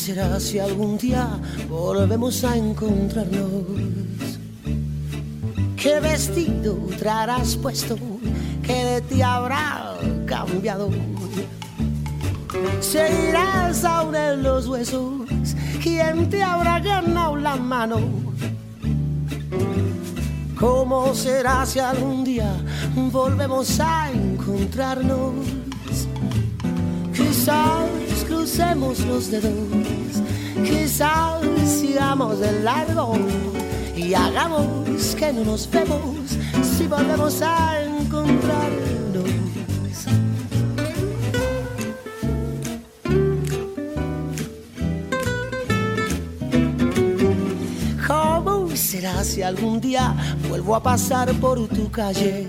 será si algún día volvemos a encontrarnos? ¿Qué vestido traerás puesto? ¿Qué de ti habrá cambiado? ¿Seguirás aún en los huesos? ¿Quién te habrá ganado la mano? ¿Cómo será si algún día volvemos a encontrarnos? Quizás crucemos los dedos, quizás sigamos de largo y hagamos que no nos vemos si volvemos a encontrarnos. ¿Cómo será si algún día vuelvo a pasar por tu calle?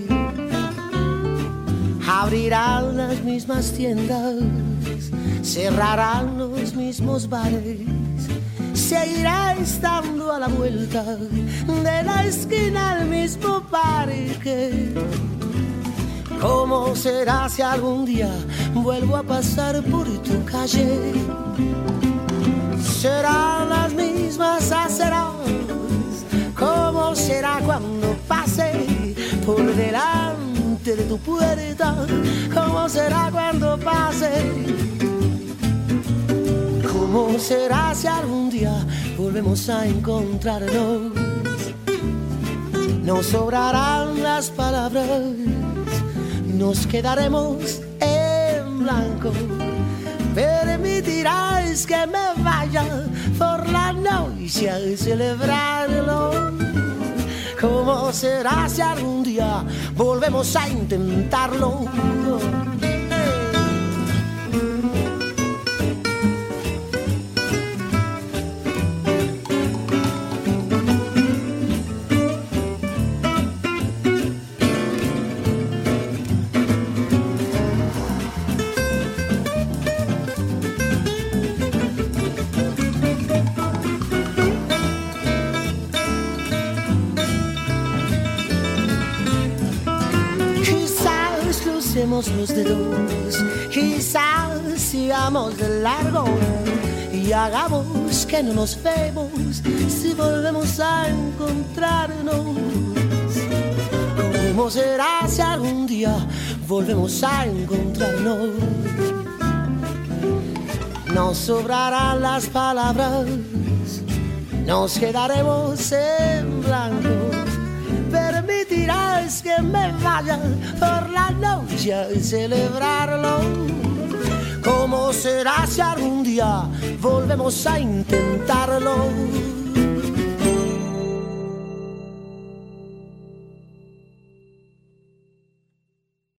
Abrirán las mismas tiendas, cerrarán los mismos bares, seguirá estando a la vuelta de la esquina el mismo parque. ¿Cómo será si algún día vuelvo a pasar por tu calle? Serán las mismas aceras. ¿Cómo será cuando pase por delante de tu puerta? ¿Cómo será cuando pase? ¿Cómo será si algún día volvemos a encontrarnos? Nos sobrarán las palabras, nos quedaremos en blanco. Permitirás que me vaya por la noche a celebrarlo. ¿Cómo será si algún día volvemos a intentarlo? Los dedos, quizás sigamos de largo y hagamos que no nos vemos si volvemos a encontrarnos. ¿Cómo será si algún día volvemos a encontrarnos? Nos sobrarán las palabras, nos quedaremos en blanco. Permitirás que me vaya por la noche a celebrarlo. ¿Cómo será si algún día volvemos a intentarlo?